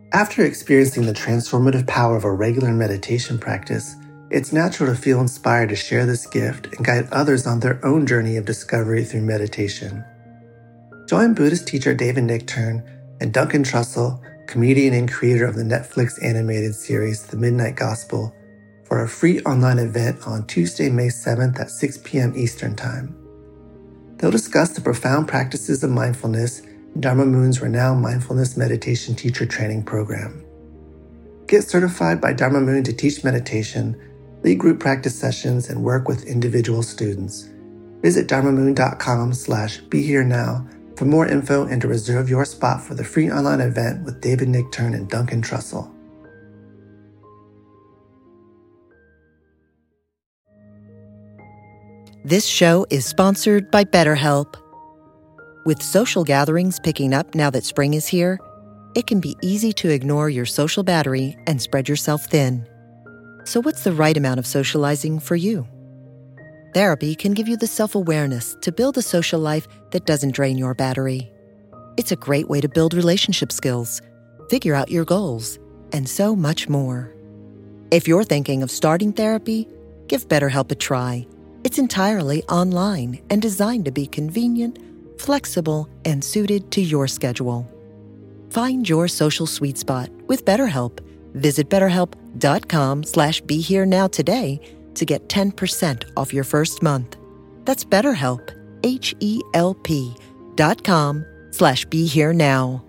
After experiencing the transformative power of a regular meditation practice, it's natural to feel inspired to share this gift and guide others on their own journey of discovery through meditation. Join Buddhist teacher David Nichtern and Duncan Trussell, comedian and creator of the Netflix animated series The Midnight Gospel, for a free online event on Tuesday, May 7th at 6 p.m. Eastern Time. They'll discuss the profound practices of mindfulness in Dharma Moon's renowned mindfulness meditation teacher training program. Get certified by Dharma Moon to teach meditation, lead group practice sessions, and work with individual students. Visit dharmamoon.com/BeHereNow for more info and to reserve your spot for the free online event with David Nichtern and Duncan Trussell. This show is sponsored by BetterHelp. With social gatherings picking up now that spring is here, it can be easy to ignore your social battery and spread yourself thin. So what's the right amount of socializing for you? Therapy can give you the self-awareness to build a social life that doesn't drain your battery. It's a great way to build relationship skills, figure out your goals, and so much more. If you're thinking of starting therapy, give BetterHelp a try. It's entirely online and designed to be convenient, flexible, and suited to your schedule. Find your social sweet spot with BetterHelp. Visit BetterHelp.com/BeHereNow today to get 10% off your first month. That's BetterHelp, HELP.com/BeHereNow.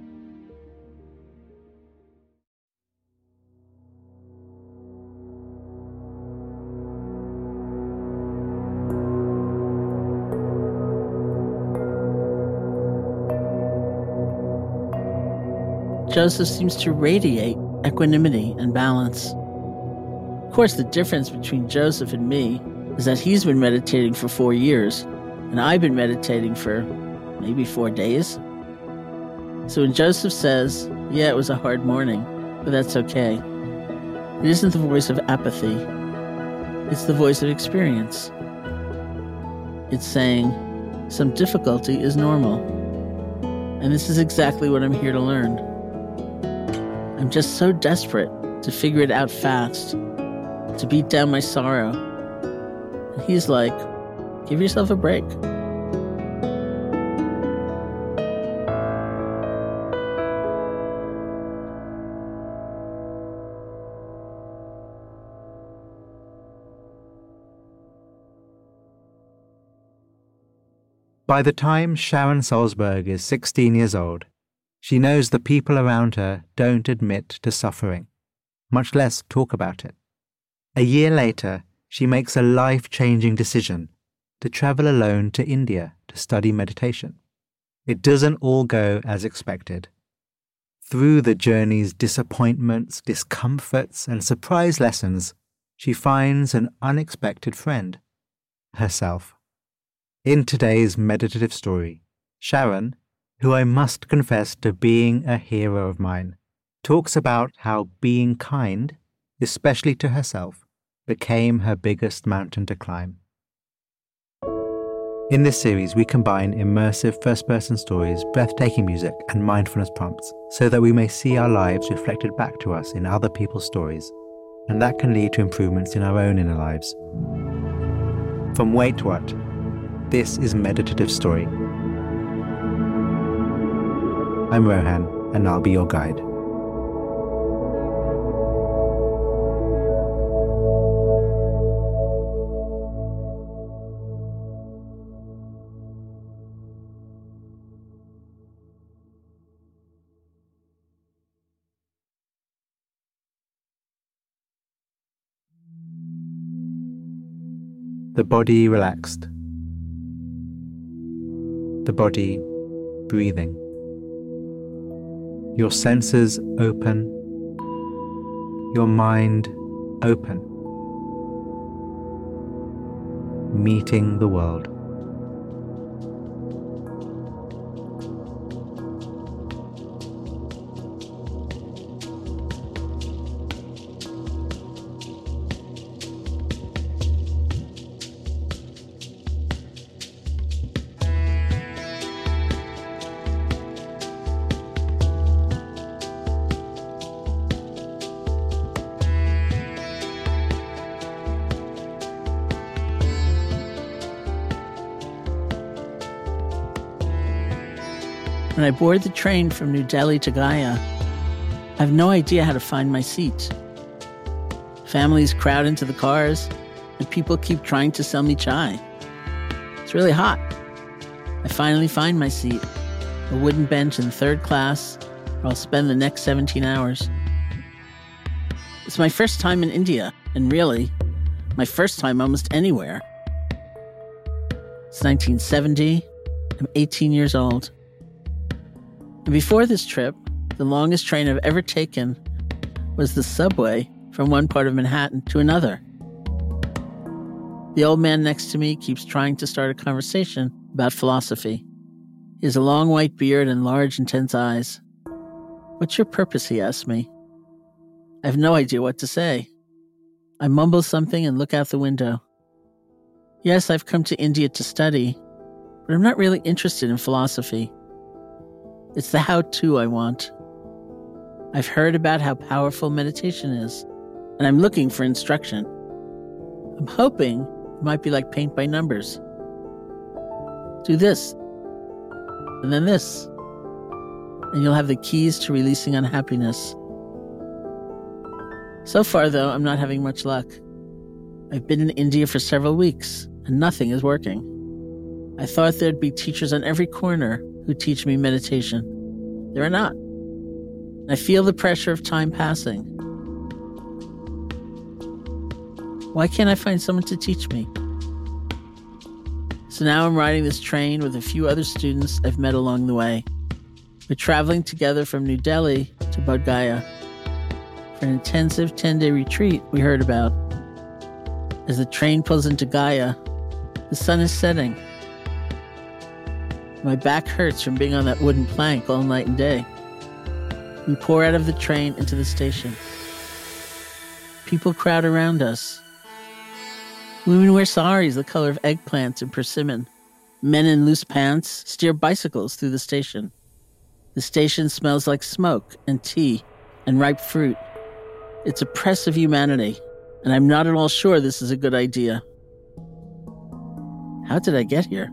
Joseph seems to radiate equanimity and balance. Of course, the difference between Joseph and me is that he's been meditating for 4 years, and I've been meditating for maybe 4 days. So when Joseph says, yeah, it was a hard morning, but that's okay, it isn't the voice of apathy. It's the voice of experience. It's saying, some difficulty is normal. And this is exactly what I'm here to learn. I'm just so desperate to figure it out fast, to beat down my sorrow. And he's like, give yourself a break. By the time Sharon Salzberg is 16 years old, she knows the people around her don't admit to suffering, much less talk about it. A year later, she makes a life-changing decision to travel alone to India to study meditation. It doesn't all go as expected. Through the journey's disappointments, discomforts, and surprise lessons, she finds an unexpected friend, herself. In today's meditative story, Sharon, who I must confess to being a hero of mine, talks about how being kind, especially to herself, became her biggest mountain to climb. In this series, we combine immersive first-person stories, breathtaking music, and mindfulness prompts so that we may see our lives reflected back to us in other people's stories, and that can lead to improvements in our own inner lives. From Wait What? This is Meditative Story. I'm Rohan, and I'll be your guide. The body relaxed. The body breathing. Your senses open. Your mind open. Meeting the world. When I board the train from New Delhi to Gaya, I have no idea how to find my seat. Families crowd into the cars, and people keep trying to sell me chai. It's really hot. I finally find my seat, a wooden bench in third class, where I'll spend the next 17 hours. It's my first time in India, and really, my first time almost anywhere. It's 1970. I'm 18 years old. And before this trip, the longest train I've ever taken was the subway from one part of Manhattan to another. The old man next to me keeps trying to start a conversation about philosophy. He has a long white beard and large, intense eyes. "What's your purpose?" he asks me. I have no idea what to say. I mumble something and look out the window. Yes, I've come to India to study, but I'm not really interested in philosophy. It's the how-to I want. I've heard about how powerful meditation is, and I'm looking for instruction. I'm hoping it might be like paint by numbers. Do this, and then this, and you'll have the keys to releasing unhappiness. So far, though, I'm not having much luck. I've been in India for several weeks, and nothing is working. I thought there'd be teachers on every corner who teach me meditation. There are not. I feel the pressure of time passing. Why can't I find someone to teach me? So now I'm riding this train with a few other students I've met along the way. We're traveling together from New Delhi to Bodh Gaya for an intensive 10-day retreat we heard about. As the train pulls into Gaya, the sun is setting. My back hurts from being on that wooden plank all night and day. We pour out of the train into the station. People crowd around us. Women wear saris the color of eggplants and persimmon. Men in loose pants steer bicycles through the station. The station smells like smoke and tea and ripe fruit. It's a press of humanity, and I'm not at all sure this is a good idea. How did I get here?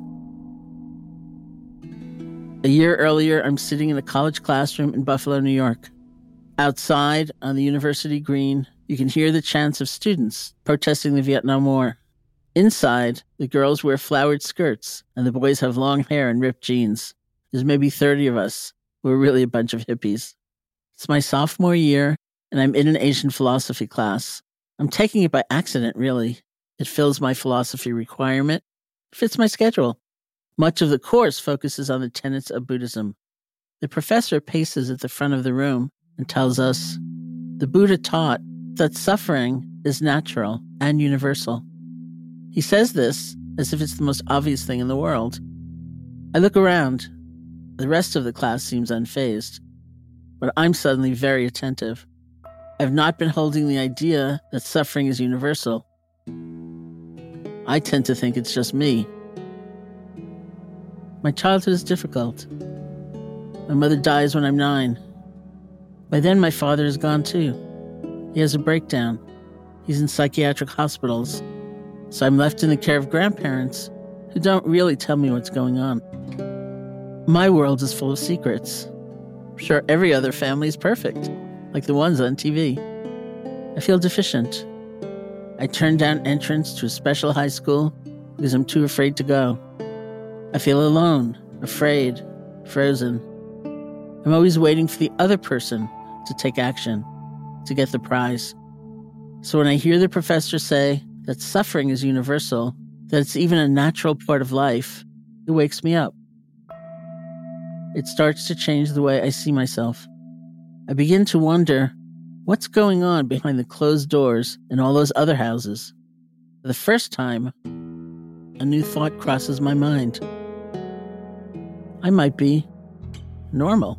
A year earlier, I'm sitting in a college classroom in Buffalo, New York. Outside, on the university green, you can hear the chants of students protesting the Vietnam War. Inside, the girls wear flowered skirts, and the boys have long hair and ripped jeans. There's maybe 30 of us. We're really a bunch of hippies. It's my sophomore year, and I'm in an Asian philosophy class. I'm taking it by accident, really. It fills my philosophy requirement. It fits my schedule. Much of the course focuses on the tenets of Buddhism. The professor paces at the front of the room and tells us, the Buddha taught that suffering is natural and universal. He says this as if it's the most obvious thing in the world. I look around. The rest of the class seems unfazed, but I'm suddenly very attentive. I've not been holding the idea that suffering is universal. I tend to think it's just me. My childhood is difficult. My mother dies when I'm 9. By then, my father is gone too. He has a breakdown. He's in psychiatric hospitals. So I'm left in the care of grandparents who don't really tell me what's going on. My world is full of secrets. I'm sure every other family is perfect, like the ones on TV. I feel deficient. I turned down entrance to a special high school because I'm too afraid to go. I feel alone, afraid, frozen. I'm always waiting for the other person to take action, to get the prize. So when I hear the professor say that suffering is universal, that it's even a natural part of life, it wakes me up. It starts to change the way I see myself. I begin to wonder, what's going on behind the closed doors in all those other houses? For the first time, a new thought crosses my mind. I might be normal.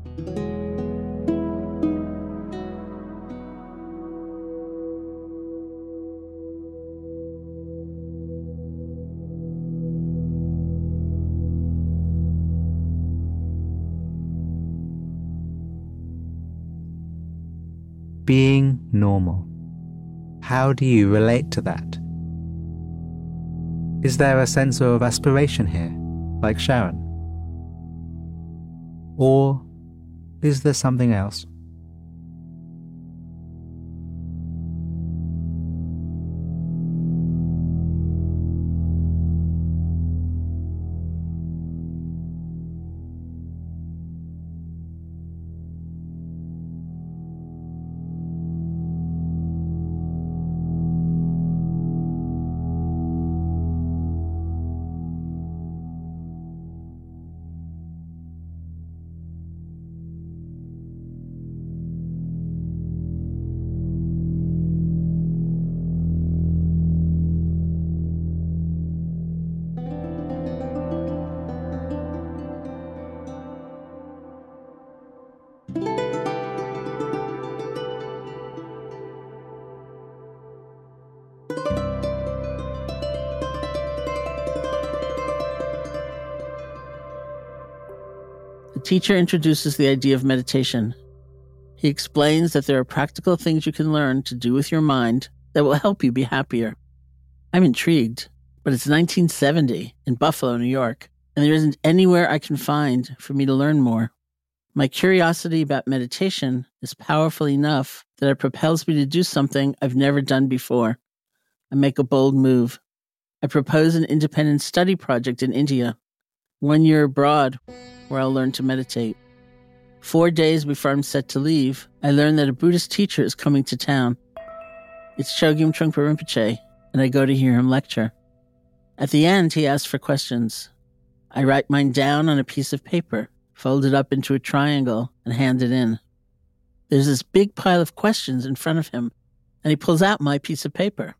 Being normal. How do you relate to that? Is there a sense of aspiration here, like Sharon? Or is there something else? The teacher introduces the idea of meditation. He explains that there are practical things you can learn to do with your mind that will help you be happier. I'm intrigued, but it's 1970 in Buffalo, New York, and there isn't anywhere I can find for me to learn more. My curiosity about meditation is powerful enough that it propels me to do something I've never done before. I make a bold move. I propose an independent study project in India, 1 year abroad, where I'll learn to meditate. 4 days before I'm set to leave, I learn that a Buddhist teacher is coming to town. It's Chogyam Trungpa Rinpoche, and I go to hear him lecture. At the end, he asks for questions. I write mine down on a piece of paper, fold it up into a triangle, and hand it in. There's this big pile of questions in front of him, and he pulls out my piece of paper.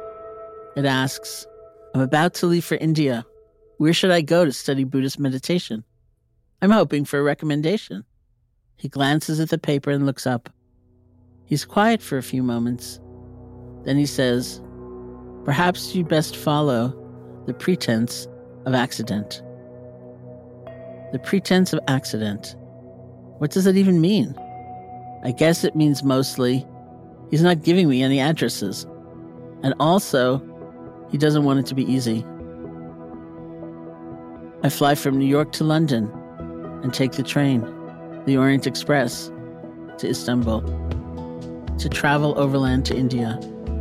It asks, I'm about to leave for India. Where should I go to study Buddhist meditation? I'm hoping for a recommendation. He glances at the paper and looks up. He's quiet for a few moments. Then he says, perhaps you best follow the pretense of accident. The pretense of accident. What does it even mean? I guess it means mostly he's not giving me any addresses. And also, he doesn't want it to be easy. I fly from New York to London and take the train, the Orient Express, to Istanbul, to travel overland to India.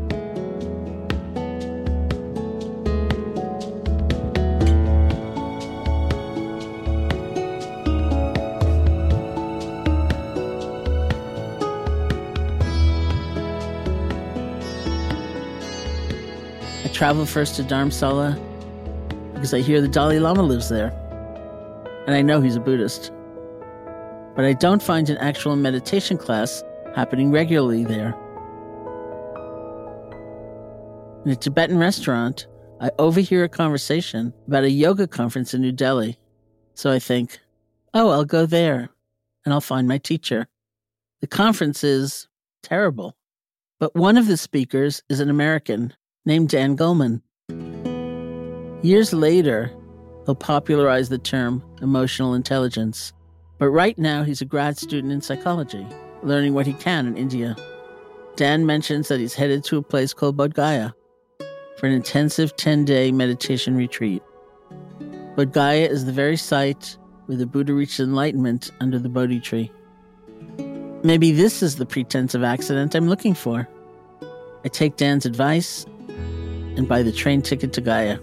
I travel first to Dharamsala because I hear the Dalai Lama lives there, and I know he's a Buddhist. But I don't find an actual meditation class happening regularly there. In a Tibetan restaurant, I overhear a conversation about a yoga conference in New Delhi. So I think, oh, I'll go there, and I'll find my teacher. The conference is terrible, but one of the speakers is an American named Dan Goleman. Years later, he'll popularize the term emotional intelligence. But right now, he's a grad student in psychology, learning what he can in India. Dan mentions that he's headed to a place called Bodh Gaya for an intensive 10-day meditation retreat. Bodh Gaya is the very site where the Buddha reached enlightenment under the Bodhi tree. Maybe this is the pretense of accident I'm looking for. I take Dan's advice and buy the train ticket to Gaya.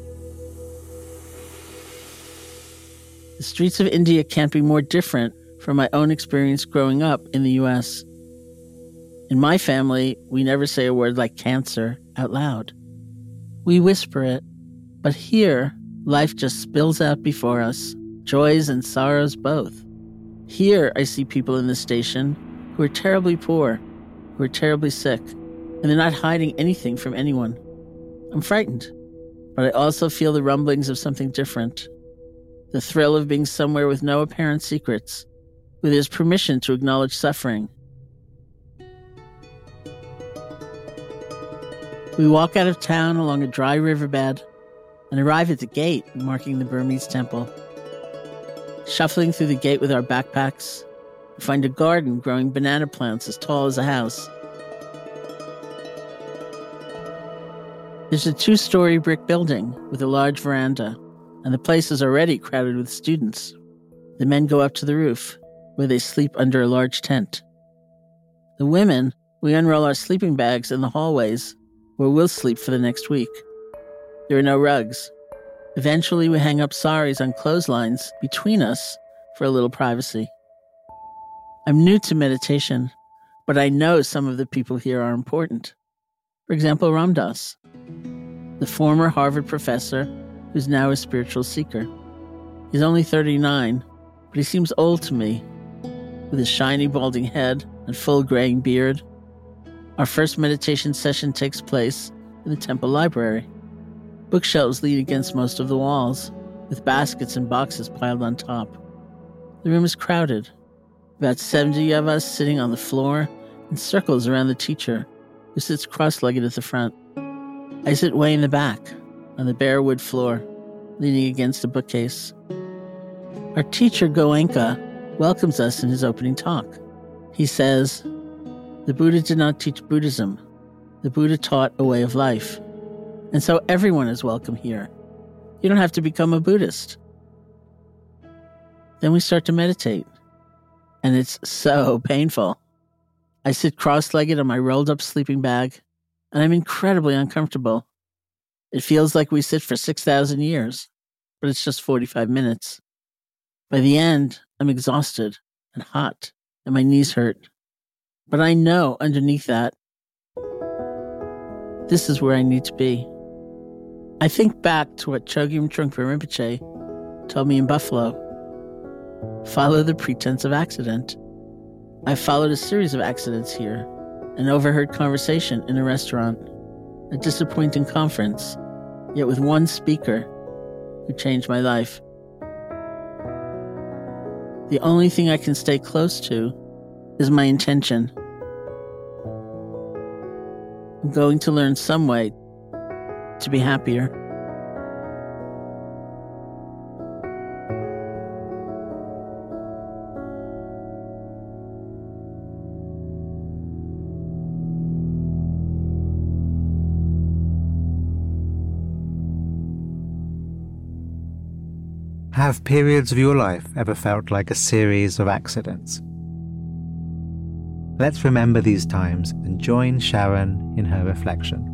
The streets of India can't be more different from my own experience growing up in the U.S. In my family, we never say a word like cancer out loud. We whisper it, but here, life just spills out before us, joys and sorrows both. Here, I see people in the station who are terribly poor, who are terribly sick, and they're not hiding anything from anyone. I'm frightened, but I also feel the rumblings of something different. The thrill of being somewhere with no apparent secrets, where there's permission to acknowledge suffering. We walk out of town along a dry riverbed and arrive at the gate marking the Burmese temple. Shuffling through the gate with our backpacks, we find a garden growing banana plants as tall as a house. There's a 2-story brick building with a large veranda, and the place is already crowded with students. The men go up to the roof, where they sleep under a large tent. The women, we unroll our sleeping bags in the hallways, where we'll sleep for the next week. There are no rugs. Eventually, we hang up saris on clotheslines between us for a little privacy. I'm new to meditation, but I know some of the people here are important. For example, Ram Dass, the former Harvard professor who's now a spiritual seeker. He's only 39, but he seems old to me, with his shiny balding head and full graying beard. Our first meditation session takes place in the temple library. Bookshelves lean against most of the walls, with baskets and boxes piled on top. The room is crowded. About 70 of us sitting on the floor in circles around the teacher, who sits cross-legged at the front. I sit way in the back, on the bare wood floor, leaning against a bookcase. Our teacher, Goenka, welcomes us in his opening talk. He says, "The Buddha did not teach Buddhism. The Buddha taught a way of life. And so everyone is welcome here. You don't have to become a Buddhist." Then we start to meditate. And it's so painful. I sit cross-legged on my rolled-up sleeping bag, and I'm incredibly uncomfortable. It feels like we sit for 6,000 years, but it's just 45 minutes. By the end, I'm exhausted and hot, and my knees hurt. But I know underneath that, this is where I need to be. I think back to what Chogyam Trungpa Rinpoche told me in Buffalo. Follow the pretense of accident. I followed a series of accidents here, an overheard conversation in a restaurant, a disappointing conference, yet with one speaker who changed my life. The only thing I can stay close to is my intention. I'm going to learn some way to be happier. Have periods of your life ever felt like a series of accidents? Let's remember these times and join Sharon in her reflection.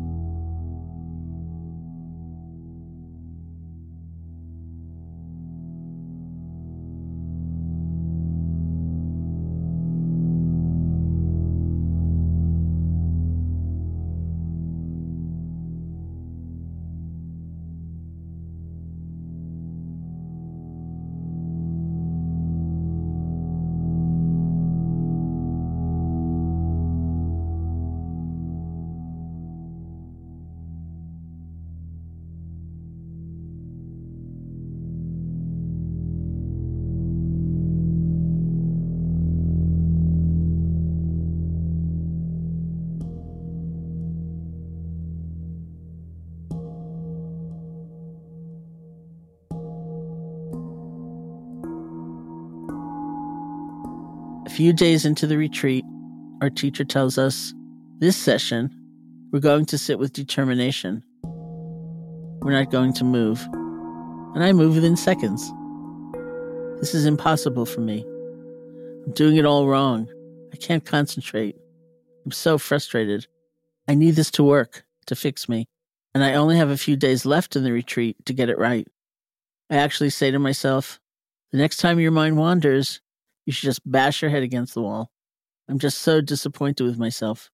A few days into the retreat, our teacher tells us, this session, we're going to sit with determination. We're not going to move. And I move within seconds. This is impossible for me. I'm doing it all wrong. I can't concentrate. I'm so frustrated. I need this to work, to fix me. And I only have a few days left in the retreat to get it right. I actually say to myself, the next time your mind wanders, you should just bash your head against the wall. I'm just so disappointed with myself.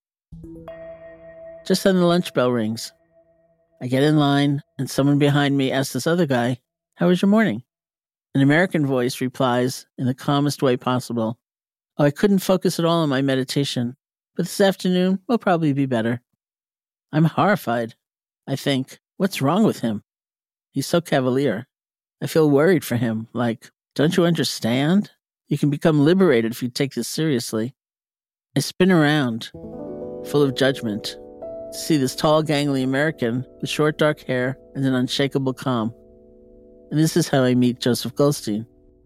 Just then the lunch bell rings. I get in line, and someone behind me asks this other guy, "How was your morning?" An American voice replies in the calmest way possible, "Oh, I couldn't focus at all on my meditation, but this afternoon will probably be better." I'm horrified. I think, what's wrong with him? He's so cavalier. I feel worried for him, like, don't you understand? You can become liberated if you take this seriously. I spin around, full of judgment, to see this tall, gangly American with short, dark hair and an unshakable calm. And this is how I meet Joseph Goldstein.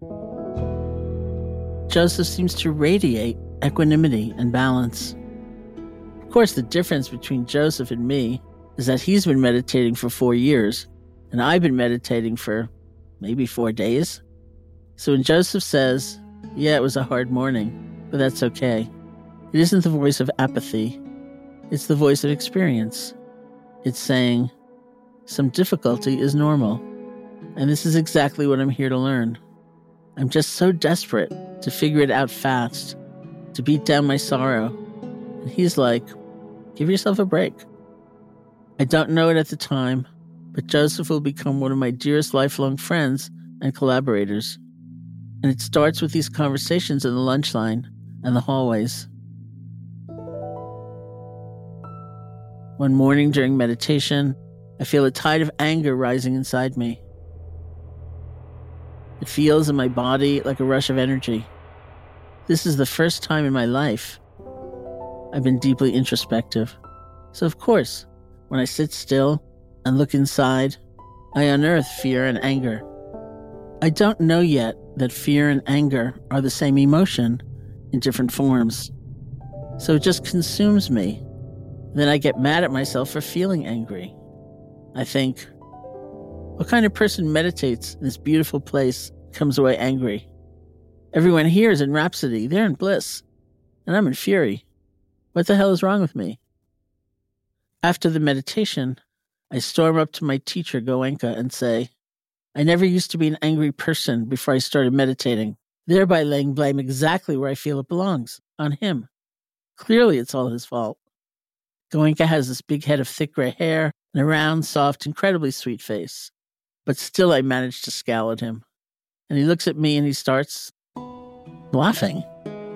Joseph seems to radiate equanimity and balance. Of course, the difference between Joseph and me is that he's been meditating for 4 years, and I've been meditating for maybe 4 days. So when Joseph says, yeah, it was a hard morning, but that's okay, it isn't the voice of apathy. It's the voice of experience. It's saying, some difficulty is normal. And this is exactly what I'm here to learn. I'm just so desperate to figure it out fast, to beat down my sorrow. And he's like, give yourself a break. I don't know it at the time, but Joseph will become one of my dearest lifelong friends and collaborators. And it starts with these conversations in the lunch line and the hallways. One morning during meditation, I feel a tide of anger rising inside me. It feels in my body like a rush of energy. This is the first time in my life I've been deeply introspective. So of course, when I sit still and look inside, I unearth fear and anger. I don't know yet that fear and anger are the same emotion in different forms. So it just consumes me. Then I get mad at myself for feeling angry. I think, what kind of person meditates in this beautiful place, comes away angry? Everyone here is in rhapsody, they're in bliss, and I'm in fury. What the hell is wrong with me? After the meditation, I storm up to my teacher, Goenka, and say, I never used to be an angry person before I started meditating, thereby laying blame exactly where I feel it belongs, on him. Clearly it's all his fault. Goenka has this big head of thick gray hair and a round, soft, incredibly sweet face. But still I manage to scowl at him. And he looks at me and he starts laughing.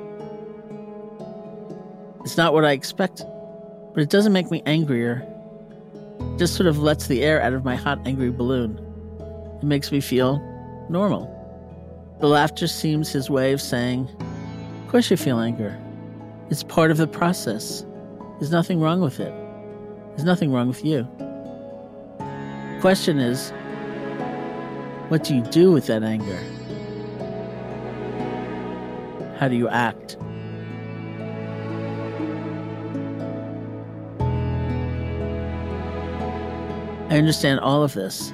It's not what I expected, but it doesn't make me angrier. It just sort of lets the air out of my hot, angry balloon. It makes me feel normal. The laughter seems his way of saying, of course you feel anger. It's part of the process. There's nothing wrong with it. There's nothing wrong with you. The question is, what do you do with that anger? How do you act? I understand all of this,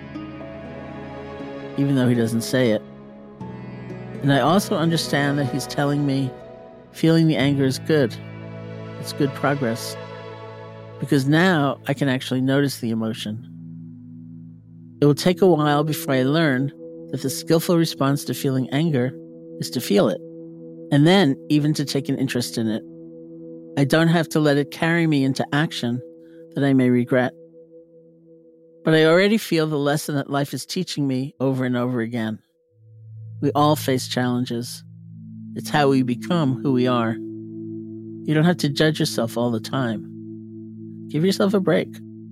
even though he doesn't say it. And I also understand that he's telling me feeling the anger is good. It's good progress. Because now I can actually notice the emotion. It will take a while before I learn that the skillful response to feeling anger is to feel it, and then even to take an interest in it. I don't have to let it carry me into action that I may regret. But I already feel the lesson that life is teaching me over and over again. We all face challenges. It's how we become who we are. You don't have to judge yourself all the time. Give yourself a break.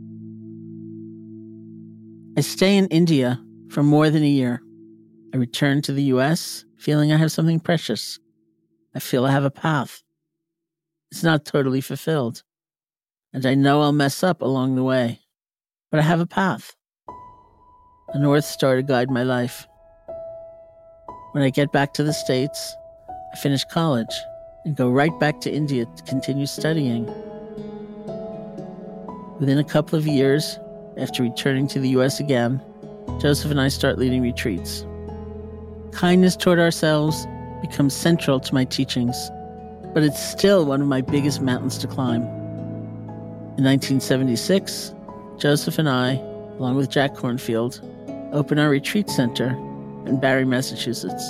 I stay in India for more than a year. I return to the US feeling I have something precious. I feel I have a path. It's not totally fulfilled. And I know I'll mess up along the way. But I have a path. A North Star to guide my life. When I get back to the States, I finish college and go right back to India to continue studying. Within a couple of years, after returning to the US again, Joseph and I start leading retreats. Kindness toward ourselves becomes central to my teachings, but it's still one of my biggest mountains to climb. In 1976, Joseph and I, along with Jack Kornfield, opened our retreat center in Barre, Massachusetts.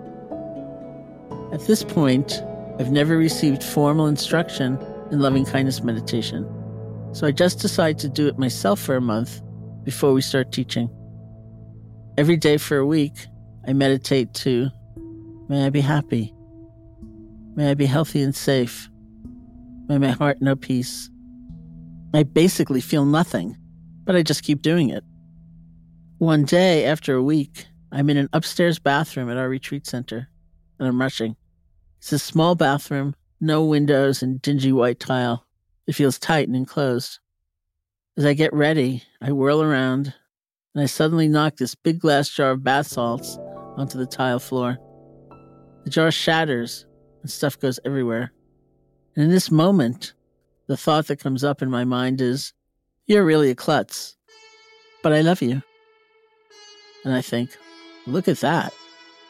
At this point, I've never received formal instruction in loving kindness meditation, so I just decided to do it myself for a month before we start teaching. Every day for a week, I meditate to, may I be happy, may I be healthy and safe, may my heart know peace. I basically feel nothing, but I just keep doing it. One day, after a week, I'm in an upstairs bathroom at our retreat center, and I'm rushing. It's a small bathroom, no windows and dingy white tile. It feels tight and enclosed. As I get ready, I whirl around, and I suddenly knock this big glass jar of bath salts onto the tile floor. The jar shatters, and stuff goes everywhere. And in this moment, the thought that comes up in my mind is, you're really a klutz, but I love you. And I think, look at that.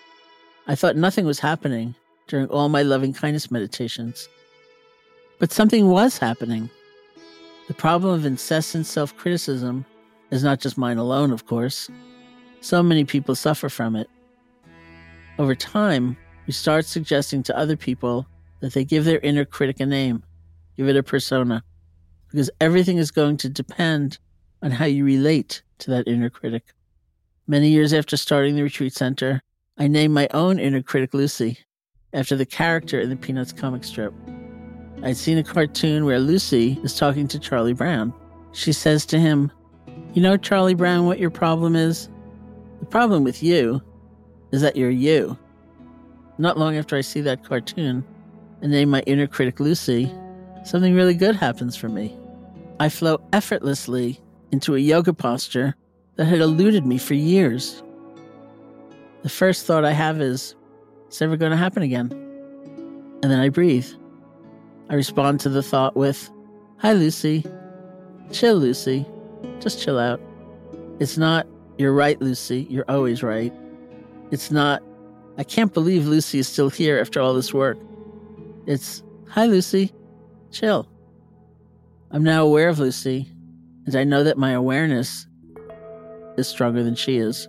I thought nothing was happening during all my loving-kindness meditations. But something was happening. The problem of incessant self-criticism is not just mine alone, of course. So many people suffer from it. Over time, we start suggesting to other people that they give their inner critic a name, give it a persona, because everything is going to depend on how you relate to that inner critic. Many years after starting the retreat center, I named my own inner critic Lucy, after the character in the Peanuts comic strip. I'd seen a cartoon where Lucy is talking to Charlie Brown. She says to him, "You know, Charlie Brown, what your problem is? The problem with you is that you're you." Not long after I see that cartoon and name my inner critic Lucy, something really good happens for me. I flow effortlessly into a yoga posture that had eluded me for years. The first thought I have is, it's never going to happen again. And then I breathe. I respond to the thought with, "Hi, Lucy. Chill, Lucy. Just chill out." It's not, "You're right, Lucy. You're always right." It's not, "I can't believe Lucy is still here after all this work." It's, "Hi, Lucy. Chill." I'm now aware of Lucy, and I know that my awareness is stronger than she is.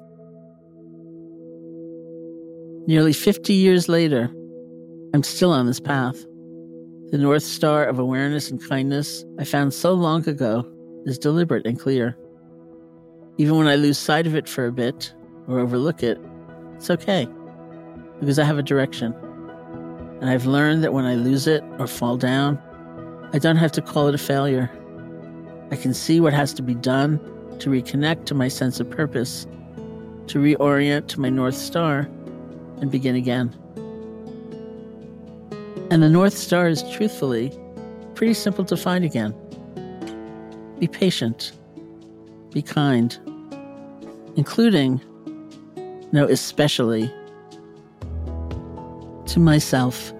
Nearly 50 years later, I'm still on this path. The North Star of awareness and kindness I found so long ago is deliberate and clear. Even when I lose sight of it for a bit or overlook it, it's okay, because I have a direction. And I've learned that when I lose it or fall down, I don't have to call it a failure. I can see what has to be done to reconnect to my sense of purpose, to reorient to my North Star, and begin again. And the North Star is, truthfully, pretty simple to find again. Be patient. Be kind. Including, no, especially, to myself.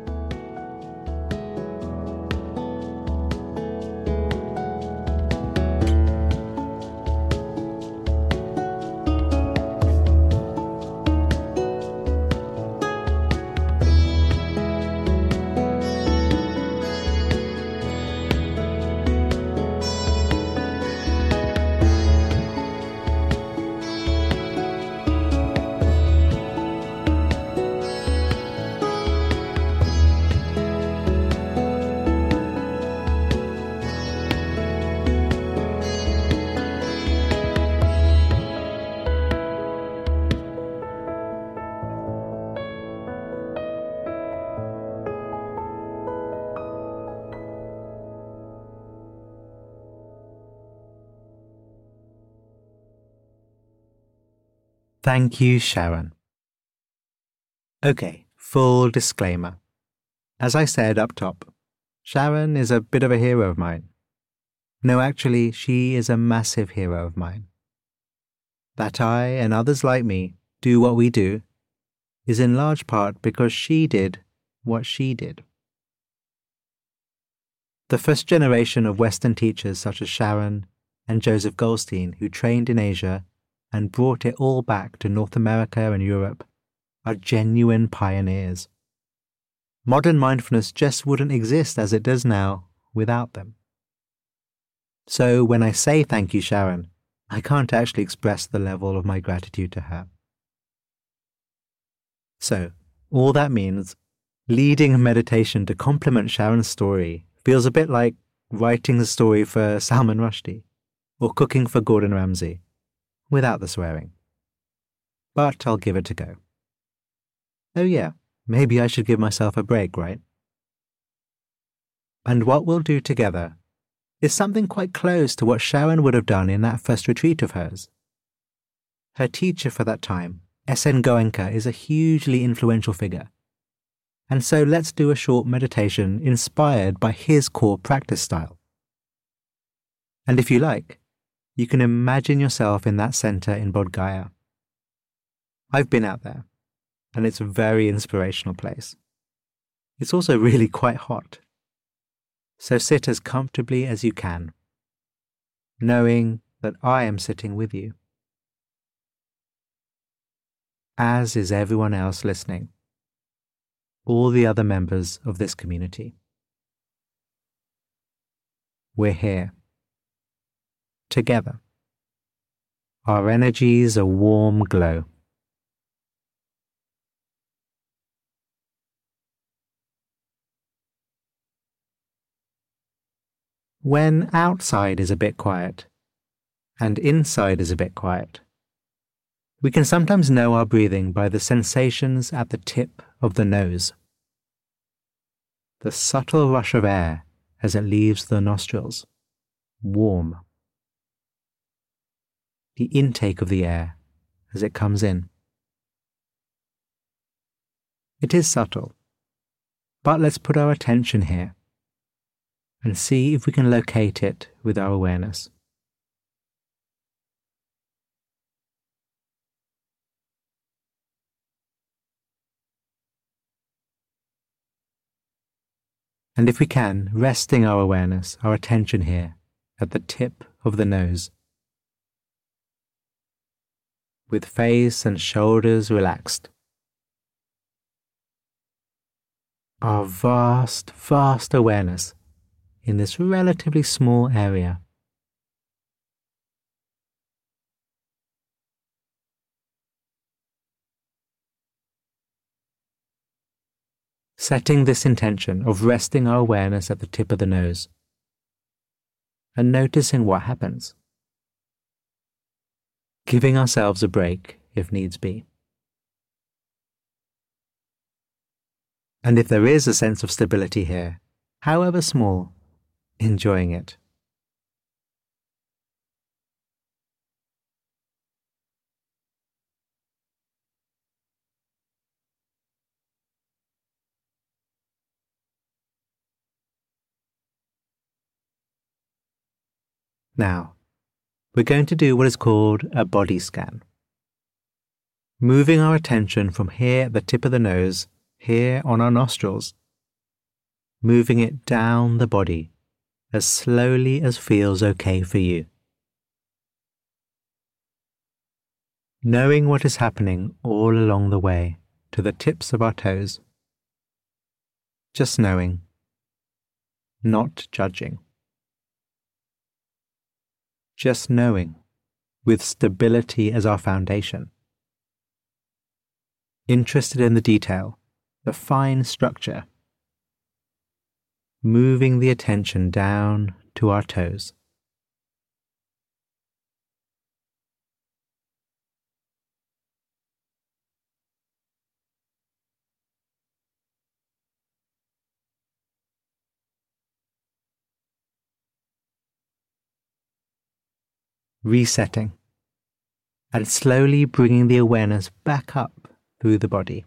Thank you, Sharon. Okay, full disclaimer. As I said up top, Sharon is a bit of a hero of mine. No, actually, she is a massive hero of mine. That I and others like me do what we do is in large part because she did what she did. The first generation of Western teachers such as Sharon and Joseph Goldstein, who trained in Asia and brought it all back to North America and Europe, are genuine pioneers. Modern mindfulness just wouldn't exist as it does now without them. So when I say thank you, Sharon, I can't actually express the level of my gratitude to her. So, all that means, leading a meditation to complement Sharon's story feels a bit like writing the story for Salman Rushdie or cooking for Gordon Ramsay, without the swearing. But I'll give it a go. Oh yeah, maybe I should give myself a break, right? And what we'll do together is something quite close to what Sharon would have done in that first retreat of hers. Her teacher for that time, S.N. Goenka, is a hugely influential figure. And so let's do a short meditation inspired by his core practice style. And if you like, you can imagine yourself in that center in Bodh Gaya. I've been out there, and it's a very inspirational place. It's also really quite hot. So sit as comfortably as you can, knowing that I am sitting with you, as is everyone else listening. all the other members of this community. We're here, together. Our energies a warm glow. When outside is a bit quiet, and inside is a bit quiet, we can sometimes know our breathing by the sensations at the tip of the nose. The subtle rush of air as it leaves the nostrils, warm. The intake of the air as it comes in. It is subtle, but let's put our attention here and see if we can locate it with our awareness. And if we can, resting our awareness, our attention here, at the tip of the nose, with face and shoulders relaxed. Our vast, vast awareness in this relatively small area. Setting this intention of resting our awareness at the tip of the nose and noticing what happens. Giving ourselves a break if needs be. And if there is a sense of stability here, however small, enjoying it. Now, we're going to do what is called a body scan. Moving our attention from here at the tip of the nose, here on our nostrils, moving it down the body as slowly as feels okay for you. Knowing what is happening all along the way to the tips of our toes. Just knowing, not judging. Just knowing, with stability as our foundation. Interested in the detail, the fine structure. Moving the attention down to our toes. Resetting, and slowly bringing the awareness back up through the body.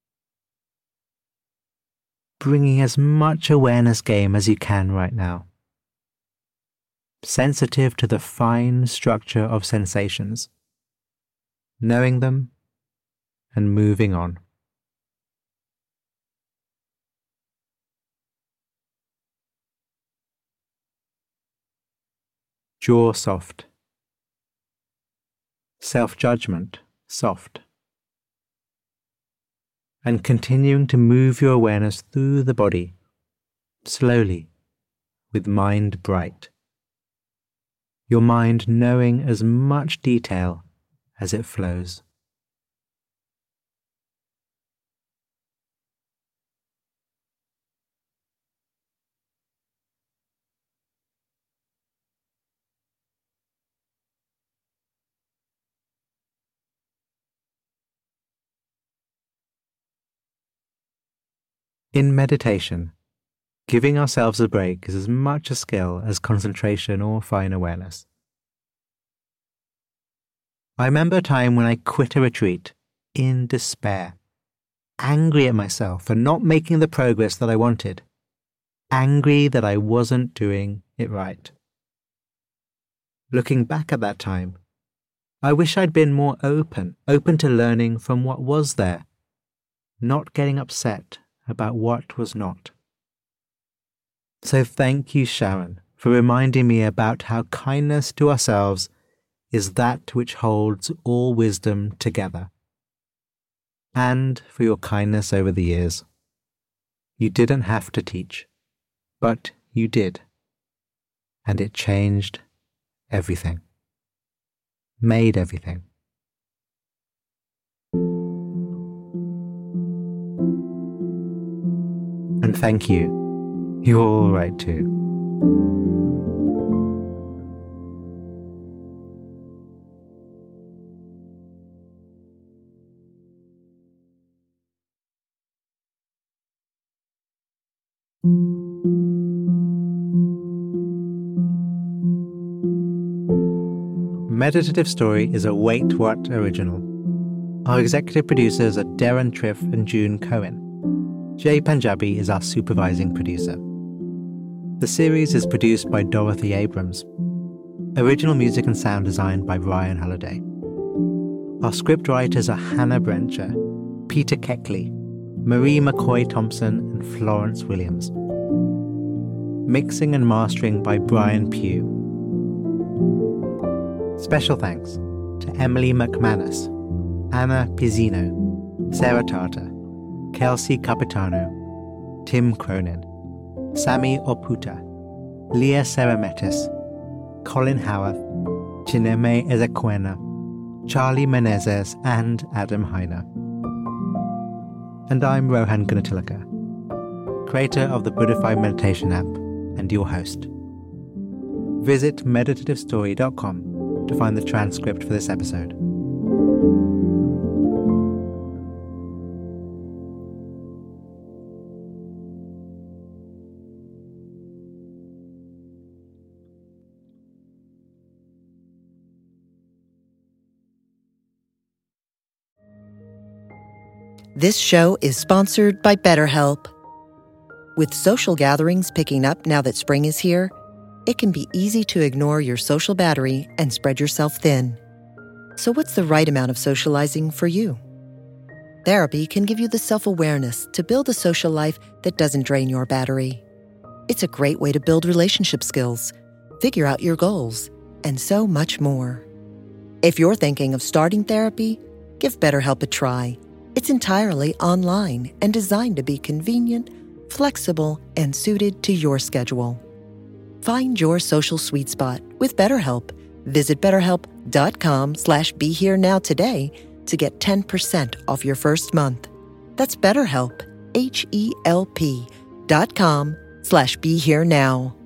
Bringing as much awareness game as you can right now. Sensitive to the fine structure of sensations. Knowing them and moving on. Jaw soft. Self-judgment soft. And continuing to move your awareness through the body, slowly, with mind bright. Your mind knowing as much detail as it flows. In meditation, giving ourselves a break is as much a skill as concentration or fine awareness. I remember a time when I quit a retreat in despair, angry at myself for not making the progress that I wanted, angry that I wasn't doing it right. Looking back at that time, I wish I'd been more open to learning from what was there, not getting upset about what was not. So thank you, Sharon, for reminding me about how kindness to ourselves is that which holds all wisdom together, and for your kindness over the years. You didn't have to teach, but you did. And it changed everything. Made everything. And thank you. You're all right too. Meditative Story is a Wait What original. Our executive producers are Darren Triff and June Cohen. Jay Punjabi is our supervising producer. The series is produced by Dorothy Abrams. Original music and sound design by Ryan Halliday. Our script writers are Hannah Brencher, Peter Keckley, Marie McCoy Thompson, and Florence Williams. Mixing and mastering by Brian Pugh. Special thanks to Emily McManus, Anna Pizzino, Sarah Tartar, Kelsey Capitano, Tim Cronin, Sami Oputa, Leah Serametis, Colin Howarth, Chineme Ezekwena, Charlie Menezes, and Adam Heiner. And I'm Rohan Gunatilaka, creator of the Buddhify Meditation app and your host. Visit meditativestory.com to find the transcript for this episode. This show is sponsored by BetterHelp. With social gatherings picking up now that spring is here, it can be easy to ignore your social battery and spread yourself thin. So what's the right amount of socializing for you? Therapy can give you the self-awareness to build a social life that doesn't drain your battery. It's a great way to build relationship skills, figure out your goals, and so much more. If you're thinking of starting therapy, give BetterHelp a try. It's entirely online and designed to be convenient, flexible, and suited to your schedule. Find your social sweet spot with BetterHelp. Visit BetterHelp.com/BeHereNow today to get 10% off your first month. That's BetterHelp, HELP.com/BeHereNow.